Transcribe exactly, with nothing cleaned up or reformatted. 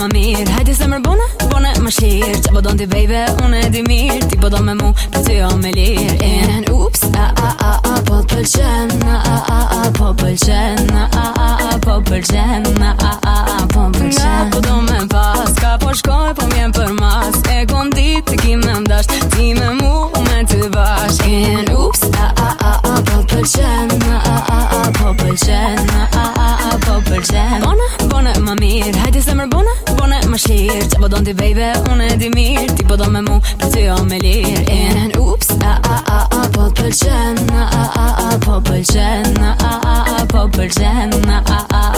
ma mirë. Hajde se mërë bone, bone ma shirë. Qa po don ti baby, unë e di mirë. Ti po don me mu, për ty jo me lirë. And oops, a a a a po t'pëlqen. A a a a po pëlqen. A a a a po pëlqen. A a a a po pëlqen. Nga po do me pas, ka po shkoj po m'jem për mas. E kon dit ti ki me mdash, ti me mu, me ty bash. And oops, a a a a po t'pëlqen. A a a a po pëlqen. A a a a po pëlqen. Bone, bone ma mirë. Hajde se mërë bone, bone ma shirë. Qa po don ti baby, unë e di mirë. Ti po do me mu, për ty jo me lirë. And oops, a a a a po t'pëlqen. A a a a po pëlqen. A a a a po pëlqen. A a a